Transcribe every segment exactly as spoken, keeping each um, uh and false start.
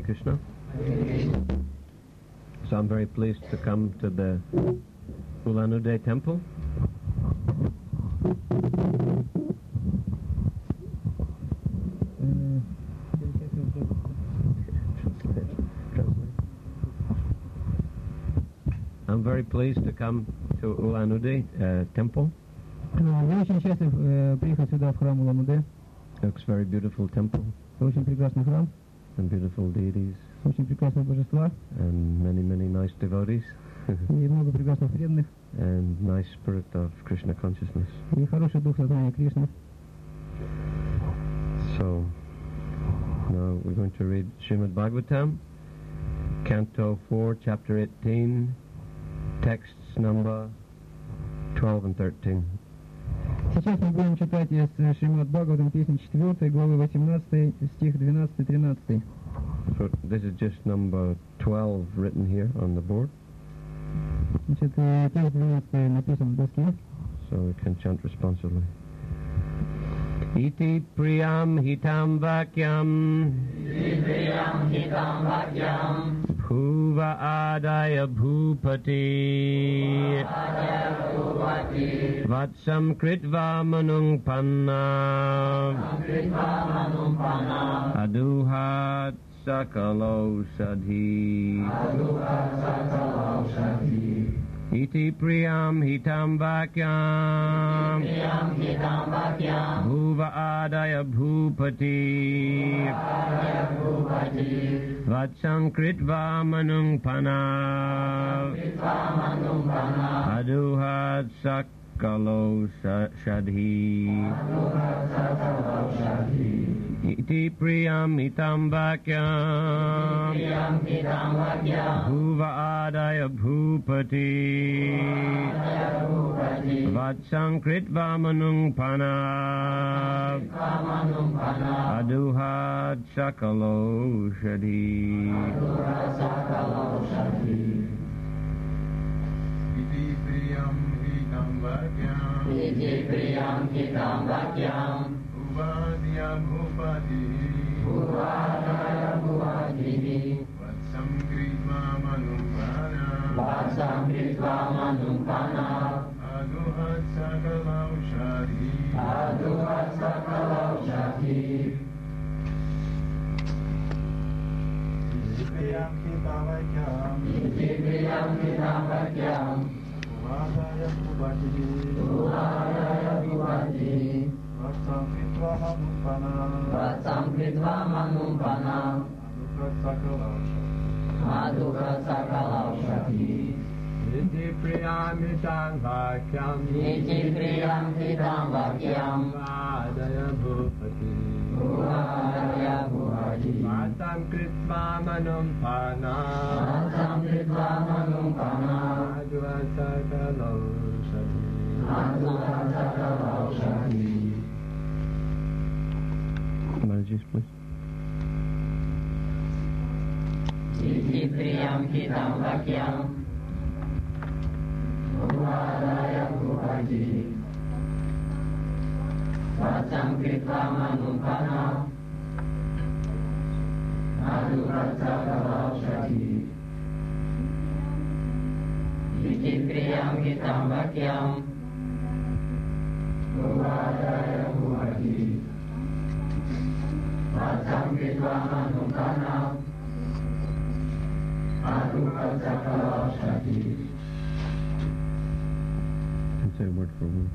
Krishna. So I'm very pleased to come to the Ulan-Ude temple. I'm very pleased to come to Ulan-Ude uh, temple. Я очень счастлив э, приехать сюда, в храм Улан-Удэ. It's a very beautiful temple. Это очень прекрасный храм. And beautiful deities. Очень прекрасные божества. And many, many nice devotees. И много прекрасных преданных. And nice spirit of Krishna consciousness. И хороший дух сознания Кришны. So, now we're going to read Srimad Bhagavatam, Canto four, Chapter eighteen, texts number twelve and thirteen. Сейчас мы будем читать из Шримад Бхагаватам, песни четвёртой, главы восемнадцатой, стих двенадцатый-тринадцатый. So this is just number twelve written here on the board. Значит, текст двенадцатый написан в доске. So we can chant responsively. Iti priyam hitam vakyam Iti priyam hitam vakyam Bhuva adaya bhupati Adaya bhupati Vatsam kritva manung panna Kritva manung panna Aduhat sakalo sadhi Aduhat sakalo sadhi Iti priyam hitam vakyam Priyam hitam vakyam Bhuva adaya bhupati Adaya bhupati Vatsam kritva manung pana Kritva manung pana Aduhat sakalo shadhi Aduhat sakalo shadhi Iti priyam hitam vakyam Priyam hitam vakyam Bhuva adaya bhupati Adaya bhupati Vatsam kritva manung pana Kritva manung pana Aduhat sakalo shadhi Aduhat sakalo shadhi Iti priyam hitam vakyam Iti priyam hitam vakyam Bhuvadya bhupati Bhuvadaya bhupati Vatsam kritva manumpana Vatsam kritva manumpana Aduhat sakala ushadhi Aduhat sakala ushadhi Iti priyam hitam vakyam Iti priyam hitam vakyam Bhuvadya bhupati Bhuvadaya bhupati Vatsam kritva manumpana Vatsam kritva manumpana Aduhat sakala ushadhi Aduhat sakala ushadhi Iti priyam hitam vakyam Iti priyam hitam vakyam Adaya bhupati Bhuvadaya bhupati Vatsam kritva manung pana Vatsam kritva manumpana Aduhat sakalo shadhi Aduhat sakala ushadhi Manages, please. Iti priyam hitam vakyam Bhuvadaya bhupati Vatsam kritva manumpana Aduhat sakala ushadhi Iti priyam hitam vakyam Bhuvadaya bhupati Vatsam kritva manumpana Aduhat sakala ushadhi. And say word for word.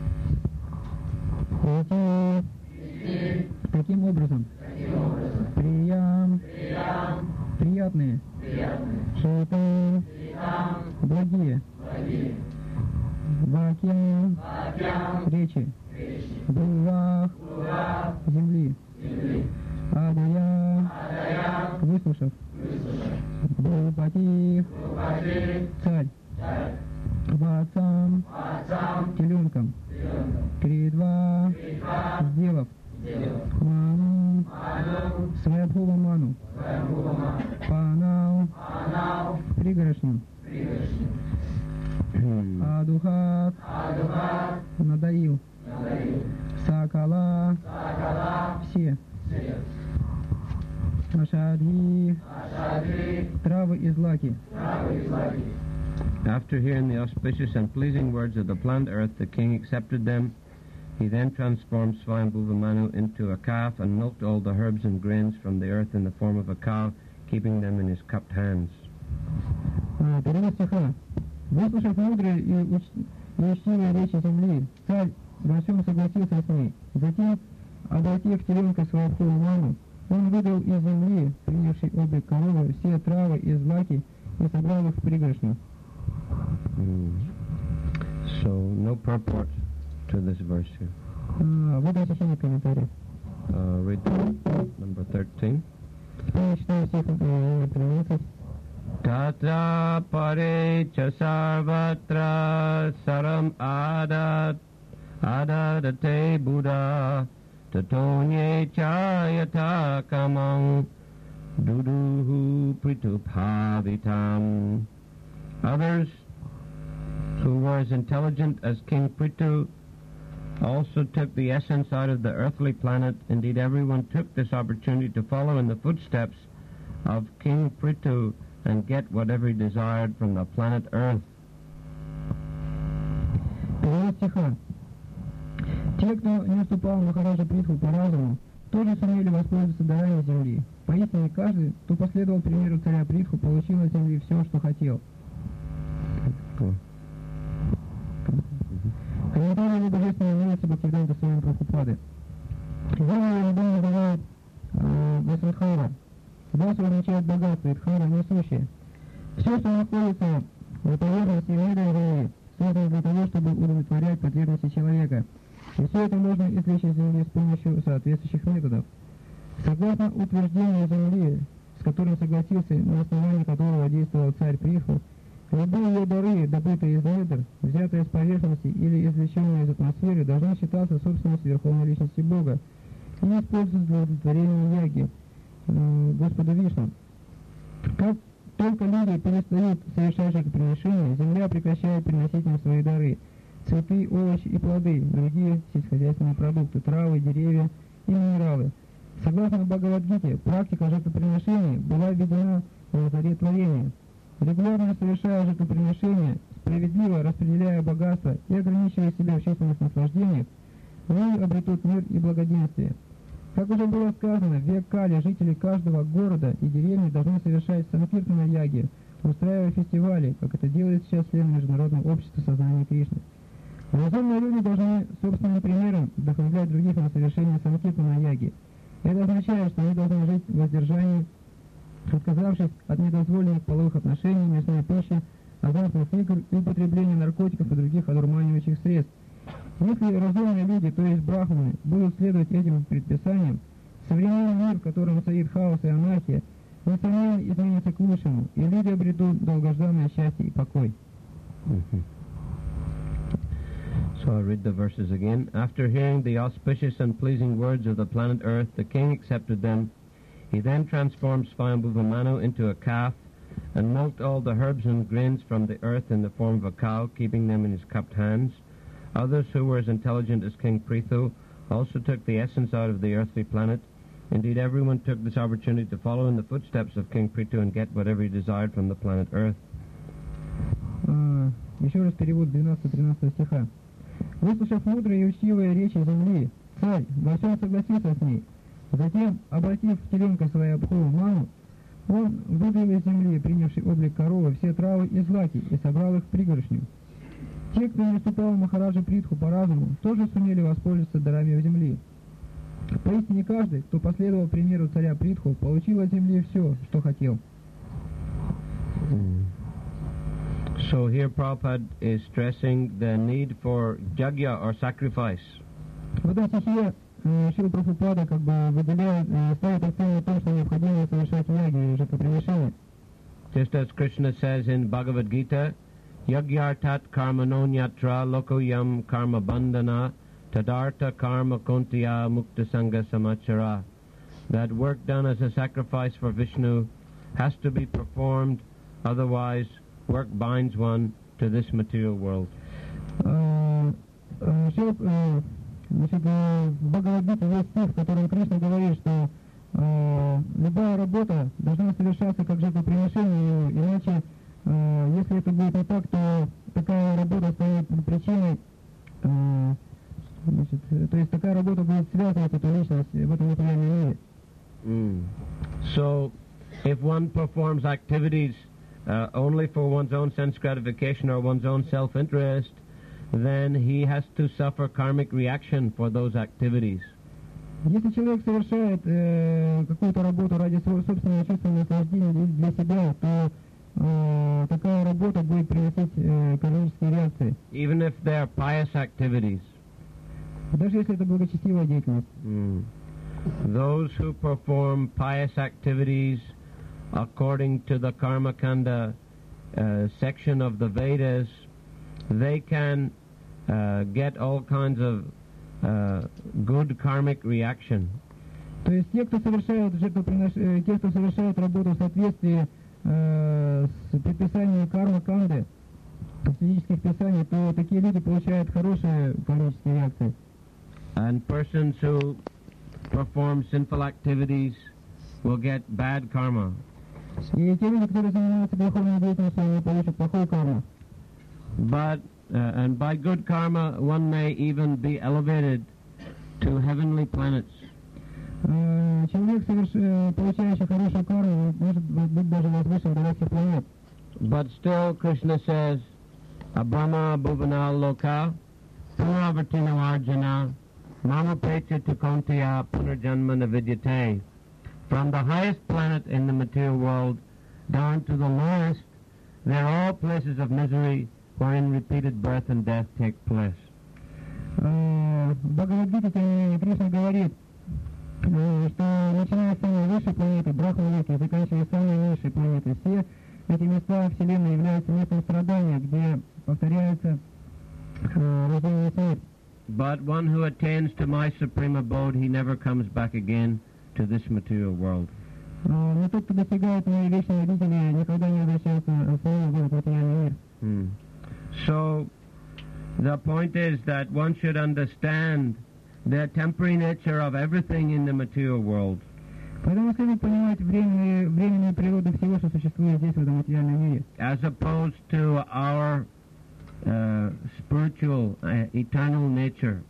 Эти таким образом приям, приятные, шейтан, благие, вакьям, речи, бувах, земли, адая, выслушав, бхупати, царь, ватсам, теленком, кридва, сделав, ману, свайабхува ману, панау, пригоршню, адухат, надоил, сакала, все. Ашадхи, травы и злаки. After hearing the auspicious and pleasing words of the plant earth, the king accepted them. He then transformed Swayambhuva Manu into a calf and milked all the herbs and grains from the earth in the form of a cow, keeping them in his cupped hands. А, перевод стиха. Выслушав мудрые и уч- и учтивые речи земли, царь во всем согласился с ней. Затем, обратив теленка Свайабхуву Ману, он выдал из земли, принявший облик коровы, все травы и злаки и собрал их в пригоршню. Mm. So, no purport to this verse here. А, в этом стихе нет комментариев. Uh, read number thirteen. Теперь я читаю стих э, тринадцать. Tatra pare cha sarvatra saram adat adadate buddha tatonye chayata kamang duduhu prituphavitam. Others who were as intelligent as King Prithu also took the essence out of the earthly planet. Indeed, everyone took this opportunity to follow in the footsteps of King Prithu and get whatever he desired from the planet Earth. Перевод стиха. Те, кто не уступал Махараджа Притху по разуму, тоже сумели воспользоваться дарами земли. Поистине каждый, кто последовал примеру царя Притху, получил от земли все, что хотел. Cool. Комментарий божественного имеется Бхактивиданта Свами Прабхупады. Его любовь называют Васрадхара. Васа означает богатство, и дхара несущее. Все, что находится в поверхности и в недре земли, создано для того, чтобы удовлетворять потребности человека. И все это можно извлечь из земли с помощью соответствующих методов. Согласно утверждению земли, с которым согласился, на основании которого действовал царь Притху, любые ее дары, добытые из недр, взятые с поверхности или извлеченные из атмосферы, должны считаться собственностью Верховной Личности Бога и использоваться для удовлетворения яги Господу Вишну. Как только люди перестают совершать жертвоприношения, земля прекращает приносить им свои дары – цветы, овощи и плоды, другие сельскохозяйственные продукты, травы, деревья и минералы. Согласно Бхагавад-гите, практика жертвоприношений была введена в заре творения. Регулярно совершая жертвоприношения, справедливо распределяя богатство и ограничивая себя в численных наслаждениях, люди обретут мир и благоденствие. Как уже было сказано, в век Кали жители каждого города и деревни должны совершать санкиртана яги, устраивая фестивали, как это делает сейчас член Международного общества сознания Кришны. Разумные люди должны собственным примером вдохновлять других на совершение санкиртана яги. Это означает, что они должны жить в воздержании, отказавшись от недозволенных половых отношений, мясной пищи, азартных игр и употребления наркотиков и других одурманивающих средств. Если разумные люди, то есть брахманы, будут следовать этим предписаниям, современный мир, в котором царит хаос и анархия, несомненно изменится к лучшему, и люди обретут долгожданное счастье и покой. Mm-hmm. So I'll read the verses again. After hearing the auspicious and pleasing words of the planet Earth, the king accepted them. He then transformed Swayambhuva Manu into a calf and milked all the herbs and grains from the earth in the form of a cow, keeping them in his cupped hands. Others who were as intelligent as King Prithu also took the essence out of the earthly planet. Indeed, everyone took this opportunity to follow in the footsteps of King Prithu and get whatever he desired from the planet Earth. Uh, еще раз перевод двенадцатого-тринадцатого стиха. Выслушав мудрые и учтивые речи земли, царь во всем согласился с ней. Затем, обратив в теленка Свайабхуву Ману, он выдал из земли, принявший облик коровы, все травы и злаки, и собрал их в пригоршню. Те, кто не уступал Махараджа Притху по разуму, тоже сумели воспользоваться дарами земли. Поистине каждый, кто последовал примеру царя Притху, получил от земли все, что хотел. Mm. So here Prabhupada is stressing the need for yajna or sacrifice. В этом стихе Шрила Прабхупада как бы выделяет, ставит акцент на том, что необходимо совершать яги и жертвоприношения. Just as Krishna says in Bhagavad Gita, Yagyartat karmanonyatra lokoyam karma bandhana tadartha karma kontiya mukta sangha samachara. That work done as a sacrifice for Vishnu has to be performed, otherwise work binds one to this material world. Значит, в Бхагавад-гите есть стих, в котором Кришна говорит, что любая работа должна совершаться как жертвоприношение, иначе, э, если это будет не так, то такая работа станет причиной, э, значит, то есть такая работа будет связывать эту личность в этом материальном мире. Mm. So, if one performs activities uh, only for one's own sense gratification or one's own self-interest, then he has to suffer karmic reaction for those activities. Если человек совершает э, какую-то работу ради своего собственного чувства наслаждения для себя, то э, такая работа будет приносить э, кармические реакции. Even if they are pious activities. Даже если это благочестивая деятельность. Mm. Those who perform pious activities according to the Karma Kanda uh, section of the Vedas, they can uh, get all kinds of uh, good karmic reaction. То есть те, кто совершают жертвопринош... те, кто совершают работу в соответствии э, с предписаниями карма канды, физических писаний, то такие люди получают хорошие кармические реакции. And persons who perform sinful activities will get bad karma. И те люди, которые занимаются греховной деятельностью, они получат плохую карму. But uh, and by good karma, one may even be elevated to heavenly planets. Э, человек, соверш... получающий хорошую карму, может быть даже возвышен до всех планет. But still, Krishna says, Abrahma bhuvana loka punaravartino arjuna mama pecha tukontiya punarjanma navidyate. From the highest planet in the material world down to the lowest, they're all places of misery wherein repeated birth and death take place. В Бхагавад-гите Кришна говорит, что начиная с самой высшей планеты, Брахмалоки, заканчивая самой низшей планеты, все эти места Вселенной являются местом страдания, где повторяется рождение и смерть. But one who attains to my supreme abode, he never comes back again to this material world. Но тот, кто достигает моей вечной обители, никогда не возвращается снова в этот материальный мир. Hmm. So, the point is that one should understand the temporary nature of everything in the material world. Поэтому следует понимать временную, временную природу всего, что существует здесь, в этом материальном мире. As opposed to our uh, spiritual, uh, eternal nature.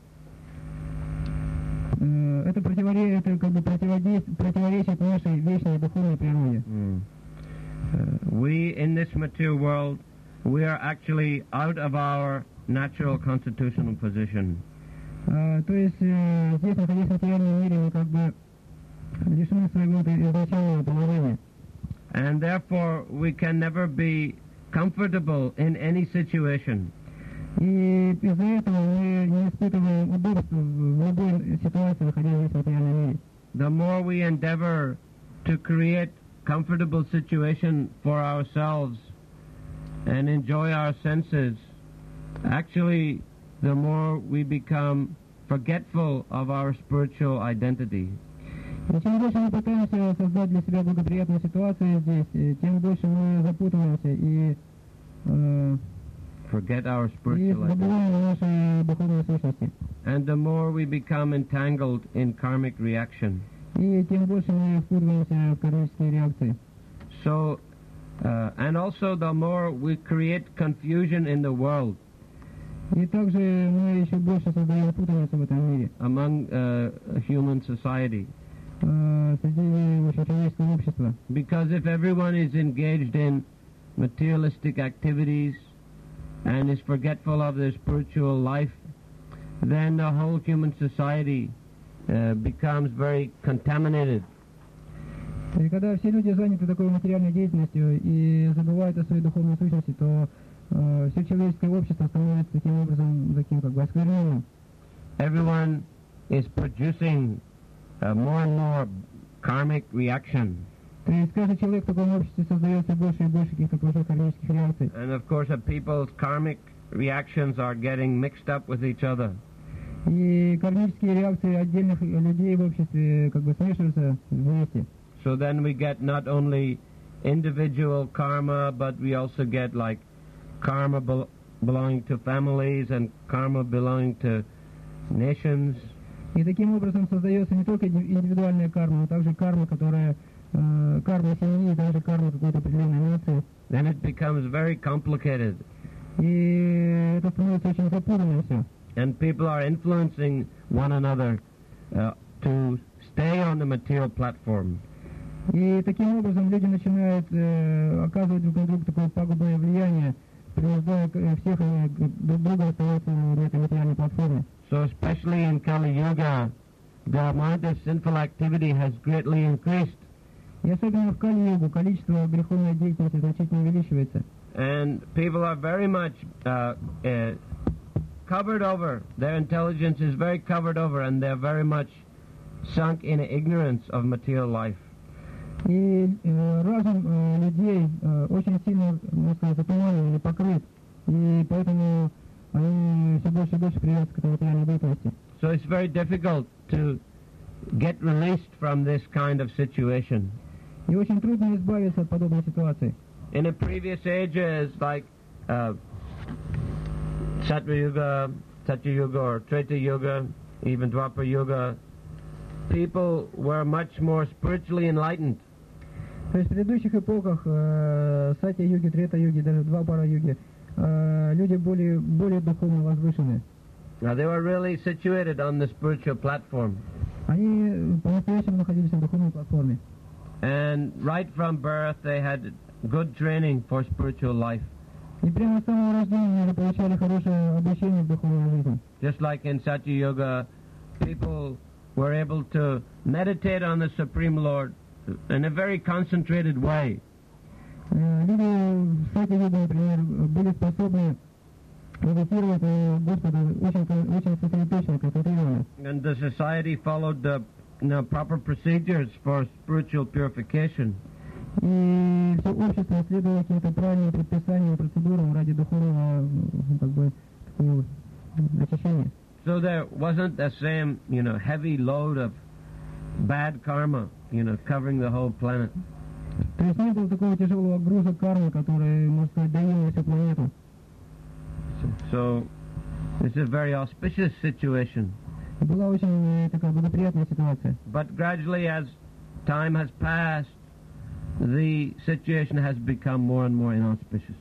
Uh, это противоречит, это как бы противоречит нашей вечной духовной природе. Mm. Uh, we, in this material world, we are actually out of our natural constitutional position. Uh, то есть uh, здесь, находясь в материальном мире, мы как бы лишены своего изначального положения. And therefore, we can never be comfortable in any situation. И из-за этого мы не испытываем удобства в любой ситуации, находясь здесь в материальном мире. The more we endeavor to create comfortable situation for ourselves and enjoy our senses, actually, the more we become forgetful of our spiritual identity. И чем больше мы пытаемся создать для себя благоприятную ситуацию здесь, тем больше мы запутываемся и э, forget our и spiritual identity. забываем о нашей духовной сущности. And the more we become entangled in karmic reaction. И тем больше мы впутываемся в кармические реакции. So, uh, and also the more we create confusion in the world. И также мы еще больше создаем путаницу в этом мире. Among uh, human society. Uh, среди человеческого общества. Because if everyone is engaged in materialistic activities and is forgetful of their spiritual life, then the whole human society uh, becomes very contaminated. И когда все люди заняты такой материальной деятельностью и забывают о своей духовной сущности, то uh, все человеческое общество становится таким образом, таким как бы оскверненным. Everyone is producing uh, more and more karmic reaction. То есть каждый человек в таком обществе создает все больше и больше каких-то плохих кармических реакций. And of course, uh, people's karmic reactions are getting mixed up with each other. И кармические реакции отдельных людей в обществе как бы смешиваются вместе. So then we get not only individual karma, but we also get like karma bel- belonging to families and karma belonging to nations. И таким образом создается не только индивидуальная карма, но также карма, которая э, кармы семьи и даже кармы какой-то определенной нации. then it becomes very complicated. И это становится очень запутанным все. And people are influencing one another uh, to stay on the material platform. И таким образом люди начинают э, оказывать друг на друга такое пагубное влияние, принуждая э, всех э, друг друга оставаться на этой материальной платформе. So especially in Kali Yuga, the amount of sinful activity has greatly increased. И особенно в Кали-югу количество греховной деятельности значительно увеличивается. And people are very much uh, uh, covered over. Their intelligence is very covered over, and they're very much sunk in ignorance of material life. И э, разум э, людей э, очень сильно, можно сказать, затуманен или покрыт. И поэтому они все больше и больше привязаны к этой материальной деятельности. So it's very difficult to get released from this kind of situation. И очень трудно избавиться от подобной ситуации. In the previous ages, like uh, Satya Yuga, Satya Yuga, or Treta Yuga, even Dwapara Yuga, people were much more spiritually enlightened. То есть в предыдущих эпохах э, Сатья-юги, Трета-юги, даже Двапара-юги, э, люди более, более духовно возвышены. Now they were really situated on the spiritual platform. Они по-настоящему находились на духовной платформе. And right from birth they had good training for spiritual life. И прямо с самого рождения они получали хорошее обучение в духовной жизни. Just like in Satya Yuga, people were able to meditate on the Supreme Lord in a very concentrated way. Э, Люди в Сатья-юге, например, были способны медитировать на Господа очень, кон- очень сосредоточенно, концентрированно. And the society followed the you know, proper procedures for spiritual purification. И все общество следовало каким-то правильным предписаниям, процедурам ради духовного, ну, как бы, такого очищения. So there wasn't the same, you know, heavy load of bad karma, you know, covering the whole planet. То есть не было такого тяжелого груза кармы, который, можно сказать, давил на всю планету. So it's a very auspicious situation. Была очень э, такая благоприятная ситуация. But gradually, as time has passed, the situation has become more and more inauspicious.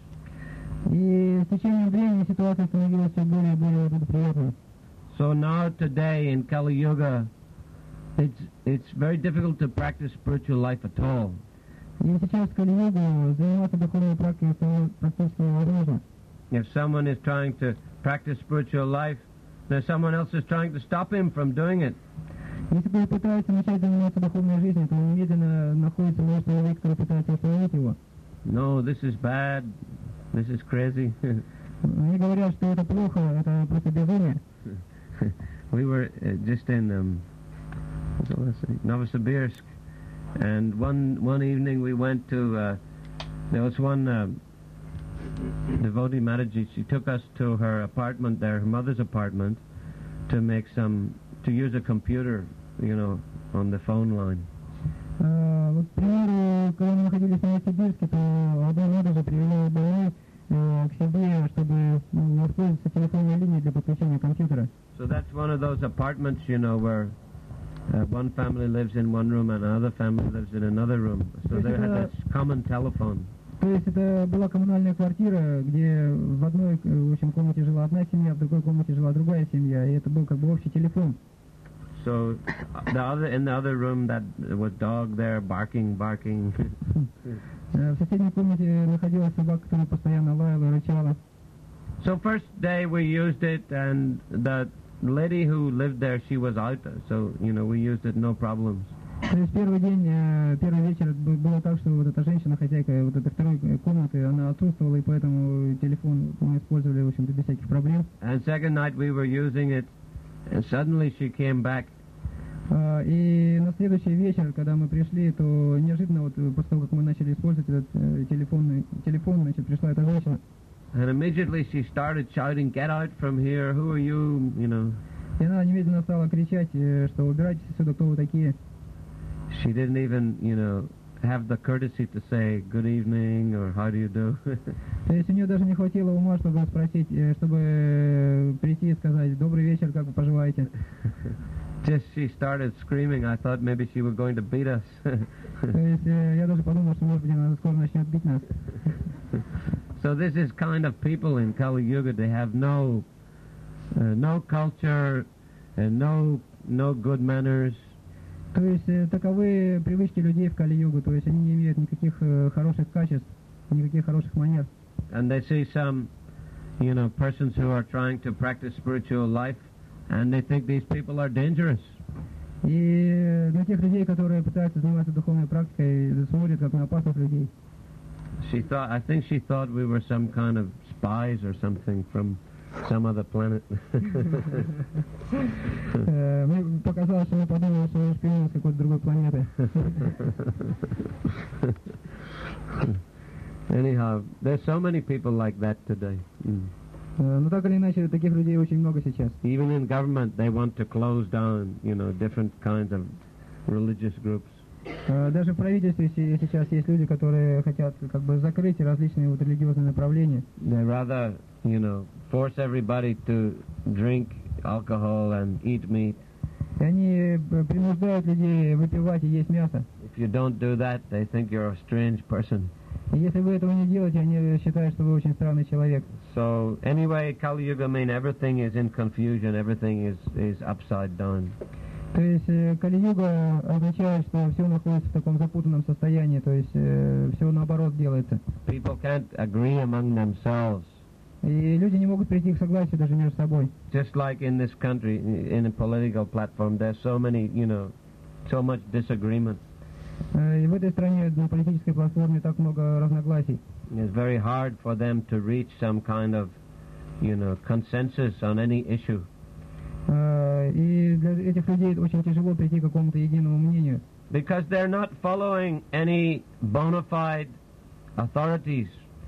И с течением времени ситуация становилась все более и более благоприятной. So now today in Kali Yuga, it's it's very difficult to practice spiritual life at all. И сейчас в Кали-югу заниматься духовной практикой стало практически невозможно. If someone is trying to practice spiritual life, then someone else is trying to stop him from doing it. Если кто-то пытается начать заниматься духовной жизнью, то немедленно находится множество людей, которые пытаются остановить его. No, this is bad. This is crazy. Они говорят, что это плохо, это просто безумие. We were uh, just in um, what was it, Novosibirsk, and one one evening we went to. Uh, there was one uh, devotee Mataji. She took us to her apartment there, her mother's apartment, to make some to use a computer, you know, on the phone line. А, вот, к примеру, когда мы находились в Новосибирске, то одна мода же привела больной э, к себе, чтобы ну, воспользоваться телефонной линией для подключения компьютера. So that's one of those apartments, you know, where uh, one family lives in one room and another family lives in another room. So they had a common telephone. То есть это была коммунальная квартира, где в одной, в общем, комнате жила одна семья, в другой комнате жила другая семья, и это был как бы общий телефон. So the other in the other room that was dog there barking, barking. Э, В соседней комнате находилась собака, которая постоянно лаяла и рычала. So first day we used it, and the lady who lived there, she was out, so you know we used it no problems. То есть первый день, э, первый вечер б- было так, что вот эта женщина, хозяйка вот этой второй э, комнаты, она отсутствовала, и поэтому телефон мы использовали, в общем-то, без всяких проблем. And second night we were using it, and suddenly she came back. А, И на следующий вечер, когда мы пришли, то неожиданно, вот э, после того, как мы начали использовать этот э, телефонный, телефон, значит, пришла эта женщина. And immediately she started shouting, "Get out from here! Who are you?" You know. И она немедленно стала кричать, э, что убирайтесь отсюда, кто вы такие. She didn't even, you know, have the courtesy to say good evening or how do you do. То есть у нее даже не хватило ума, чтобы спросить, э, чтобы э, прийти и сказать: добрый вечер, как вы поживаете. Just she started screaming, I thought maybe she was going to beat us. То есть э, я даже подумал, что, может быть, она скоро начнет бить нас. So this is kind of people in Kali Yuga. They have no, uh, no culture, and no, no good manners. То есть э, таковы привычки людей в Кали-югу, то есть они не имеют никаких э, хороших качеств, никаких хороших манер. And they see some, you know, persons who are trying to practice spiritual life, and they think these people are dangerous. И для тех людей, которые пытаются заниматься духовной практикой, смотрят как на опасных людей. She thought, I think she thought we were some kind of spies or something from some other planet. Э, Мне показалось, что мы подумали, что мы шпионы с какой-то другой планеты. Anyhow, there's so many people like that today. Mm. Э, Но так или иначе, таких людей очень много сейчас. Even in government, they want to close down, you know, different kinds of religious groups. Э, Даже в правительстве се- сейчас есть люди, которые хотят как бы закрыть различные вот религиозные направления. They rather, you know, force everybody to drink alcohol and eat meat. И они э, принуждают людей выпивать и есть мясо. If you don't do that, they think you're a strange person. И если вы этого не делаете, они считают, что вы очень странный человек. So anyway, Kali Yuga mean everything is in confusion, everything is, is upside down. То есть э, Кали-юга означает, что все находится в таком запутанном состоянии, то есть э, все наоборот делается. People can't agree among themselves. И люди не могут прийти к согласию даже между собой. Just like in this country, in a political platform, there's so many, you know, so much disagreement. Э, И в этой стране на политической платформе так много разногласий. It's very hard for them to reach some kind of, you know, consensus on any issue. Э, И для этих людей очень тяжело прийти к какому-то единому мнению. Because they're not following any bona fide authorities.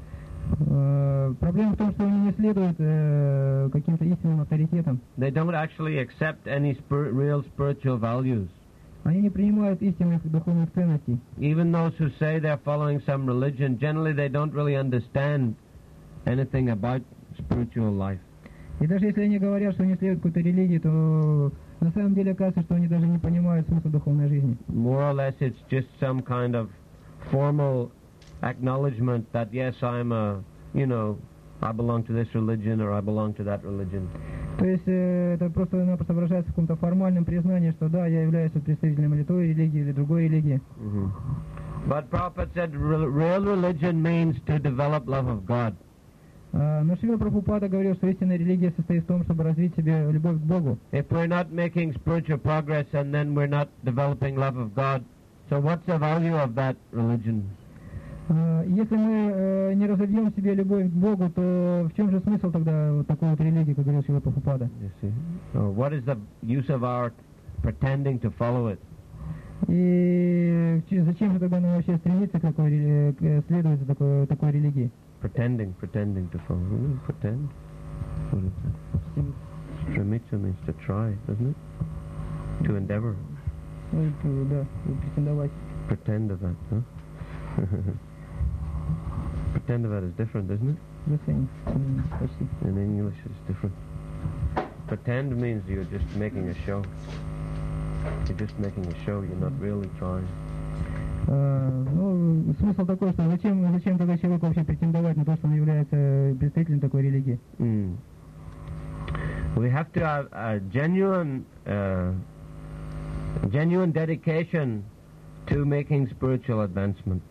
Э, Проблема в том, что они не следуют э, каким-то истинным авторитетам. They don't actually accept any spir- real spiritual values. Они не принимают истинных духовных ценностей. Even those who say they're following some religion, generally they don't really understand anything about spiritual life. И даже если они говорят, что они следуют какой-то религии, то на самом деле оказывается, что они даже не понимают смысла духовной жизни. More or less it's just some kind of formal acknowledgement that yes, I'm a, you know, I belong to this religion or I belong to that religion. То есть э, это просто-напросто выражается в каком-то формальном признании, что да, я являюсь представителем или той религии, или другой религии. Mhm. But Prabhupada said real real religion means to develop love of God. А, но Шрила Прабхупада говорил, что истинная религия состоит в том, чтобы развить в себе любовь к Богу. If we're not making spiritual progress and then we're not developing love of God, so what's the value of that religion? А, если мы э, не разовьем в себе любовь к Богу, то в чем же смысл тогда вот такой вот религии, как говорил Шрила Прабхупада? You see? So what is the use of our pretending to follow it? И чи- зачем же тогда нам вообще стремиться к такой, ре- к- следовать за такой, такой религии? Pretending, pretending to follow. Hmm, pretend. What is that? Stremitsu means to try, doesn't it? To endeavor. Ну, т- да, претендовать. Pretend of that, huh? Pretend of that is different, isn't it? The same. М, почти. In English it's different. Pretend means you're just making a show. You're just making a show, you're not really trying. А, ну, смысл такой, что зачем, зачем тогда человеку вообще претендовать на то, что он является представителем такой религии? Mm. We have to have a genuine, uh, genuine dedication to making spiritual advancement.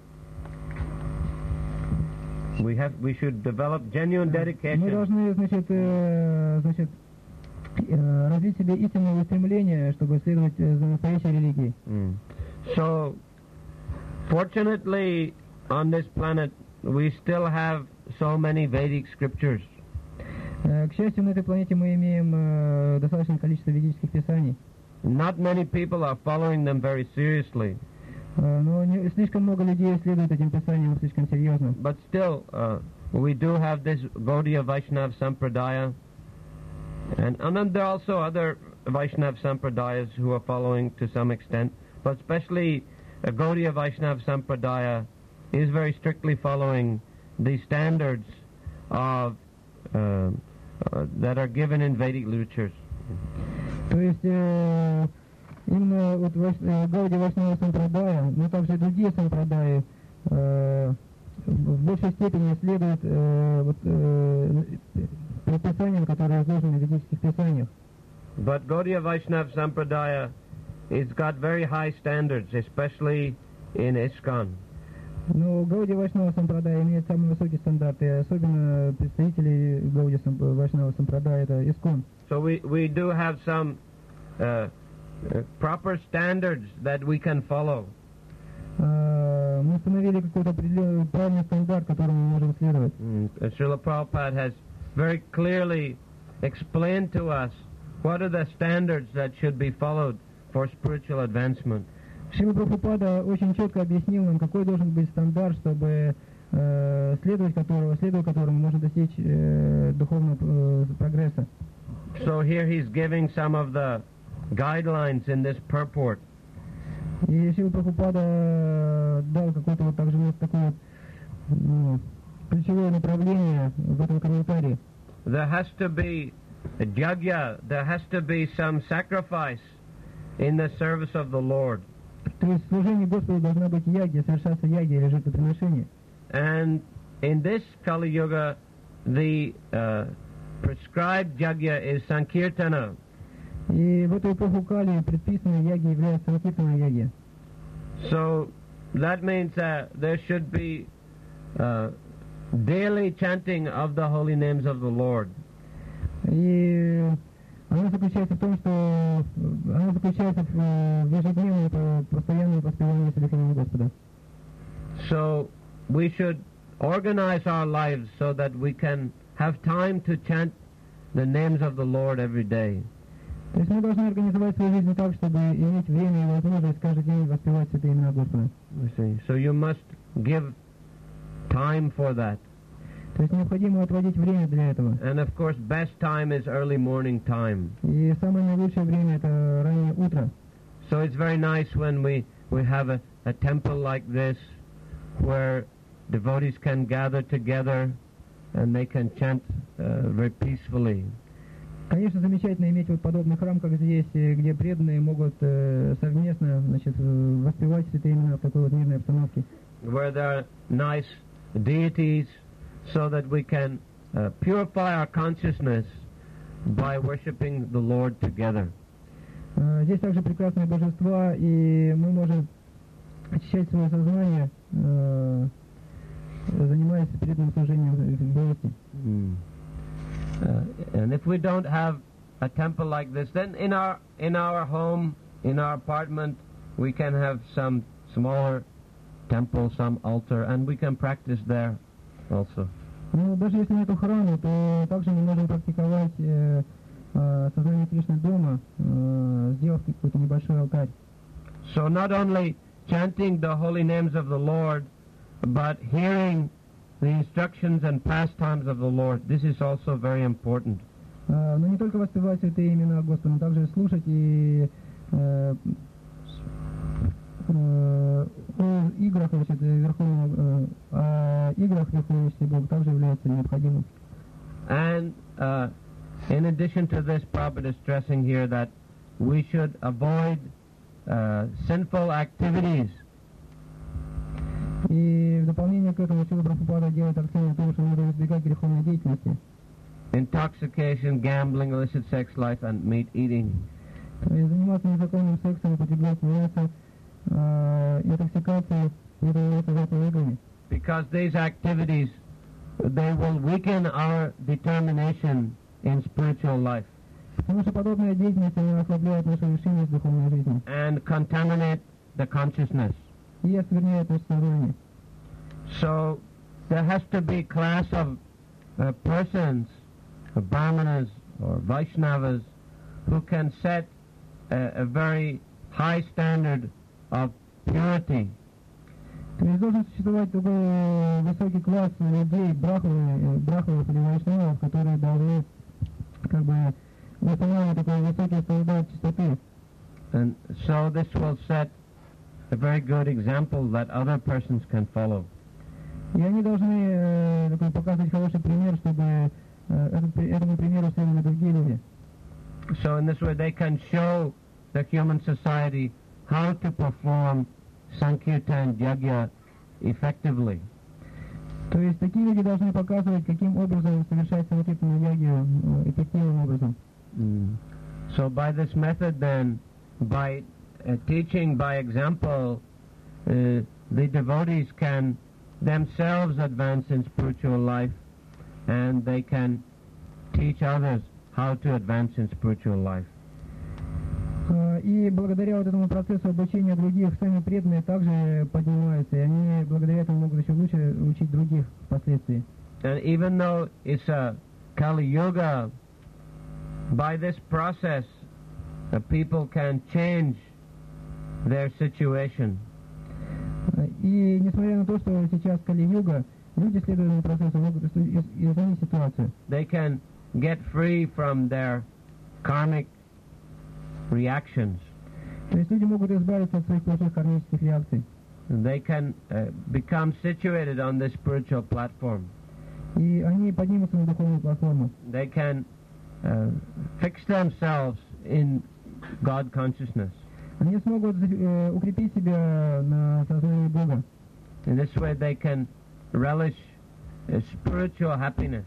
We have, we should develop genuine Мы dedication. должны, значит, э, значит, э, развить в себе истинное устремление, чтобы следовать э, за настоящей религией. Mm. So, fortunately, on this planet, we still have so many Vedic scriptures. Э, К счастью, на этой планете мы имеем э, достаточное количество ведических писаний, Not many people are following them very seriously, Э, но не- слишком много людей следует этим писаниям слишком серьезно. but still, uh, we do have this Gaudiya Vaishnav Sampradaya, and, and then there are also other Vaishnav Sampradayas who are following to some extent, but especially uh, Gaudiya Vaishnav Sampradaya is very strictly following the standards of uh, uh, that are given in Vedic literatures. То есть э, Именно вот Вайш- э, Гауди Вайшнава Сампрадая, но также и другие сампрадаи э, в большей степени следуют э, вот, э, предписаниям, которые изложены в ведических писаниях. But Gaudiya Vaishnava Sampradaya has got very high standards, especially in ISKCON. Но Гауди Вайшнава Сампрадая имеет самые высокие стандарты, и особенно представители Гауди Сам- Вайшнава Сампрадая — это Искон. So we, we do have some uh, uh, proper standards that we can follow. А, Мы установили какой-то определенный правильный стандарт, которому мы можем следовать. Mm. uh, Srila Prabhupada has very clearly explained to us what are the standards that should be followed for spiritual advancement. Шрила Прабхупада очень четко объяснил нам, какой должен быть стандарт, чтобы э, следовать которого, следуя которому можно достичь э, духовного э, прогресса. So here he's giving some of the guidelines in this purport. И Шрила Прабхупада дал какое-то вот также вот такое вот, ну, ключевое направление в этом комментарии. There has to be a yajna, there has to be some sacrifice in the service of the Lord. То есть в служении Господу должна быть яги, совершаться яги или жертвоприношение. And in this Kali Yuga, the uh, prescribed yajna is Sankirtana. И в эту эпоху Кали предписанной яги являются санкиртана яги. So that means that there should be uh, daily chanting of the holy names of the Lord. И она заключается в том, что она заключается в, в ежедневном, по- постоянном воспевании святых имен Господа. So we should organize our lives so that we can have time to chant the names of the Lord every day. То есть мы должны организовать свою жизнь так, чтобы иметь время и возможность каждый день воспевать святые имена Господа. You see. So you must give time for that. То есть необходимо отводить время для этого. And of course, best time is early morning time. И самое наилучшее время — это раннее утро. So it's very nice when we, we have a, a temple like this where devotees can gather together and they can chant uh, very peacefully. Конечно, замечательно иметь вот подобный храм, как здесь, э, где преданные могут э, совместно, значит, э, воспевать святые имена в такой вот мирной обстановке. Where there are nice deities so that we can uh, purify our consciousness by worshiping the Lord together. Э, Здесь также прекрасные божества, и мы можем очищать свое сознание, э, занимаясь преданным служением вместе. Mm. Uh, and if we don't have a temple like this, then in our in our home, in our apartment, we can have some smaller temple, some altar, and we can practice there also. Но даже если нет храма, то также мы можем практиковать э, э, сознание Кришны дома, э, сделав какой-то небольшой алтарь. So not only chanting the holy names of the Lord, but hearing the instructions and pastimes of the Lord. This is also very important. Э, Но не только воспевать святые имена Господа, но также слушать и э, э, о играх, значит, верховного, э, о играх верховности Бога также является необходимым. And uh, in addition to this, Prabhupada is stressing here that we should avoid uh, sinful activities. И в дополнение к этому Шрила Прабхупада делает акцент на том, что надо избегать греховной деятельности. Intoxication, gambling, illicit sex life, and meat eating. То есть заниматься незаконным сексом, употреблять мясо, э, интоксикацией и заниматься играми. Because these activities, they will weaken our determination in spiritual life Потому что подобная деятельность она ослабляет нашу решимость в духовной жизни and contaminate the consciousness. и оскверняет наше сознание. So there has to be class of uh, persons, uh, Brahmanas or Vaishnavas, who can set a, a very high standard of purity. То есть должен существовать такой высокий класс людей, брахманов, брахманов или вайшнавов, которые должны как бы устанавливать такой высокий стандарт чистоты. And so this will set a very good example that other persons can follow. И они должны э, такой показывать хороший пример, чтобы э, этот, этому примеру следовали другие люди. So in this way they can show the human society how to perform Sankirtan Yajna effectively. То есть такие люди должны показывать, каким образом совершать санкиртану ягью эффективным образом. Mm. So by this method then, by uh, teaching by example, uh, the devotees can themselves advance in spiritual life, and they can teach others how to advance in spiritual life. И благодаря вот этому процессу обучения других, сами преданные также поднимаются, и они благодаря этому могут еще лучше учить других впоследствии. And even though it's a Kali Yuga, by this process, the people can change their situation. И несмотря на то, что сейчас Кали-юга, люди, следуя этому процессу, могут изменить ситуацию. They can get free from their karmic reactions. То есть люди могут избавиться от своих плохих кармических реакций. They can uh, become situated on this spiritual platform. И они поднимутся на духовную платформу. They can uh, fix themselves in God consciousness. Они смогут э, укрепить себя на сознании Бога. In this way they can relish uh, spiritual happiness.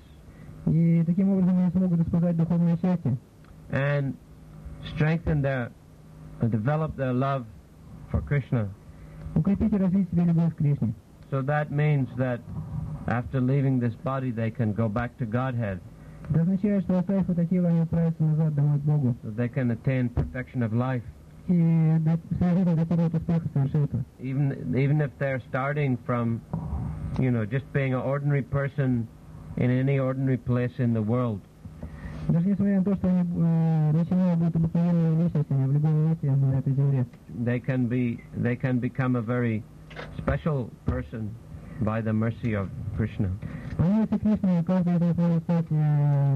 И таким образом они смогут испытать духовное счастье. And strengthen their, uh, develop their love for Krishna. Укрепить и развить себе любовь к Кришне. So that means that after leaving this body they can go back to Godhead. Это означает, что оставив это тело, они отправятся назад домой к Богу. So they can attain perfection of life. И совершенно достигнут успеха совершенно. Even, even if they're starting from, you know, just being an ordinary person in any ordinary place in the world. Даже несмотря на то, что они э, начинают быть обыкновенными личностями в любом месте на этой земле. They can be, they can become a very special person by the mercy of Krishna. По милости Кришны каждый из них может стать э,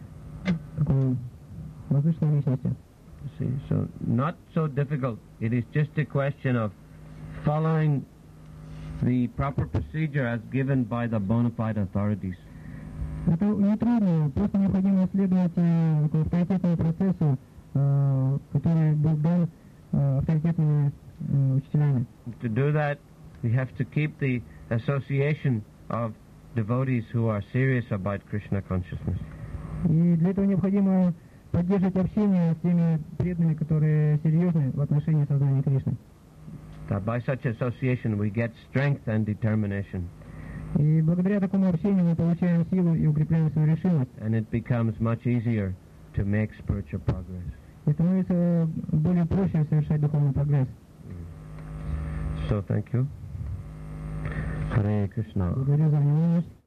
такой возвышенной личностью. See, so not so difficult. It is just a question of following the proper procedure as given by the bona fide authorities. Это не трудно, просто необходимо следовать э, авторитетному процессу, э, который был дан э, авторитетными э, учителями. To do that, we have to keep the association of devotees who are serious about Krishna consciousness. И для этого необходимо поддерживать общение с теми преданными, которые серьезны в отношении сознания Кришны. That by such association we get strength and determination. И благодаря такому общению мы получаем силу и укрепляем свою решимость. And it becomes much easier to make spiritual progress. И становится более проще совершать духовный прогресс. So thank you. Hare Krishna. Благодарю за внимание.